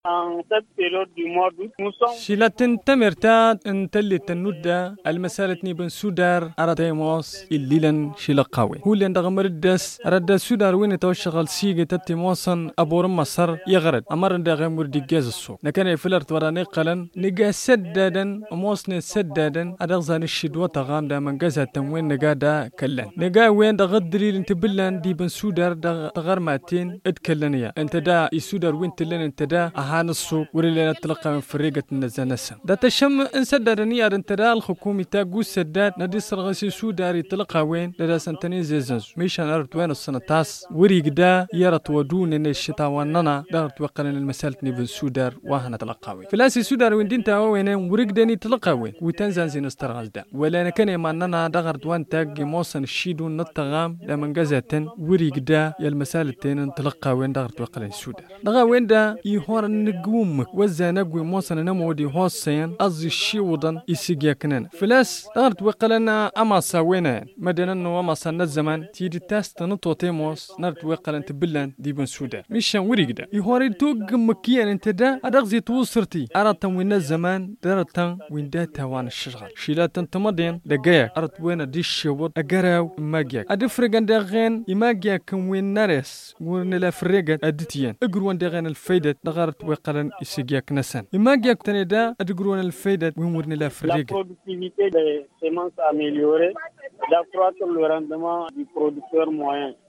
En cette période du mois d'août, nous sommes شيلاتن تمرتاد انت اللي تنودا المسالتني بن سودار اراتيموس الليلن شيلقاوي هو اللي عندما ردس رد سودار وين توشغل سيجي تتيموسن ابور مصر يغرد امر عند غير ديجاز السوق لكن يفلرت وراني قلن نجا سدادا موسن سدادا ادغزان الشدوه تغام دا من جزا تموين نجا دا كلن نجا وين دا غدري انت بلان دي بن سودار دا تغرماتين اتكلنيا انت دا يسودار وين تلن انت دا اهان السوق وريلنا تلقى من فريقه النزنسه دا تشم ان سدادني انت دا الحكومه تاغو سداد ندي سرغسي سوداري تلقى وين دا سنتني زيزنز ميشان ارت وين السنه تاس وريق دا يرت ودون ان الشتاء وننا دارت وقلن المسالتني بن سودار وهنا تلقاوي فلاسي سودار وين دينتا وين وريق داني تلقاوي وتنزان زين استرغز دا ولا انا كان يماننا دغرت وان تاج موسن الشيدو نتغام لمن جزاتن وريق دا يا المسالتين تلقى وين دغرت وقلن سودار دغا وين دا يهور نجوم وزانقوي موسن نمودي هوسين از الشيودن يسيجيا كنن فلاس دغرت وقلنا اما سوينا مدنا انه اما سن الزمان تيدي تاست نطوتيموس نرت وقلن تبلان دي بن سودان مشان وريق دا يهور توق مكيان انت دا ادغزي توصرتي ارتن وين الزمان درتن وين دا توان الشغل شيلاتن تمدين دقايق ارت وين دي الشيود اقراو ماجيك ادفرقن دغين يماجيك كن وين نارس ورن لا فريقت ادتيان اقرون دغين الفايدة دغرت وقلن يسيجيك نسان يماجيك تاني دا ادقرون الفايدة وين ورن لا فريقت. La productivité des semences améliorée, d'accroître le rendement du producteur moyen.